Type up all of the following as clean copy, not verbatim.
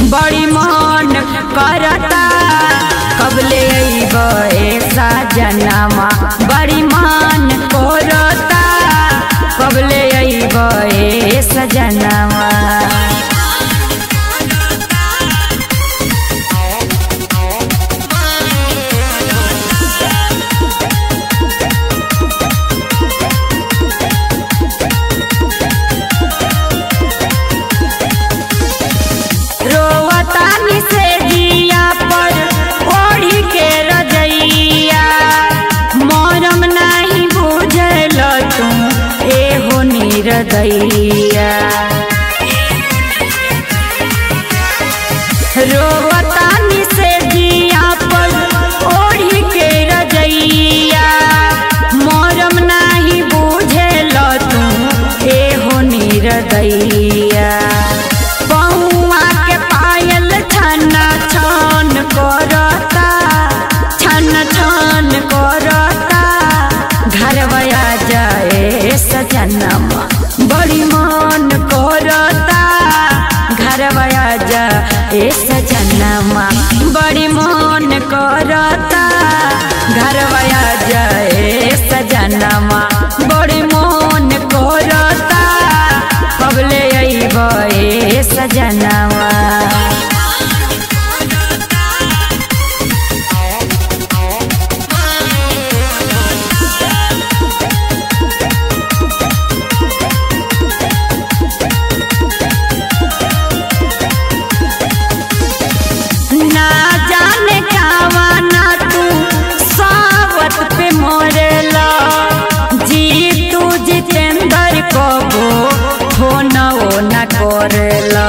बड़ी मन करता कबले अइबे सजनमा। बड़ी मन करता कबले अइबे सजनमा। रोवतानी से जिया पर ओढ़ी के रजैया, मरम नहीं बुझल तू एहो निर्दयिया। रोवतानी से जिया पर ओढ़ी के रजैया, मरम नहीं बुझल तू एहो निर्दयिया। सजनमा बड़ी मन करता घरवा जा ए सजनमा। बड़ी मन करता घरवा जा ए सजनमा। बड़ी मन करता कबले अइबे सजनमा। ना जाने कावाना तू सावत पे मोरेला, जीतू जितेंद्र कबो होना वो न करेला।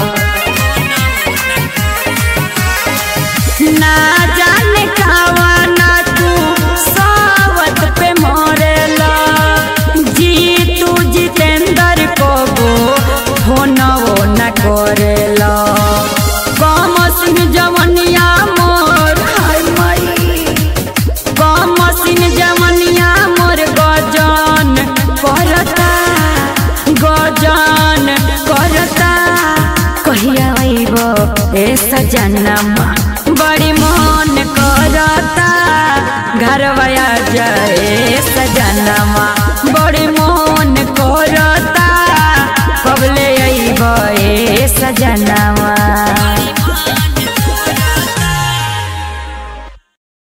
ना जाने कावाना तू सावत पे मोरेला, जीतू जितेंद्र कबो होना वो न करेला। कमसिन जवनिया मोर हाय माई, कमसिन जवनिया मोर गजन करता, गजन करता कहिया अइबो ए सजनमा। बड़ी मन करता घरवा जा ए सजनमा। बड़ी मन करता कबले अइबे सजनमा।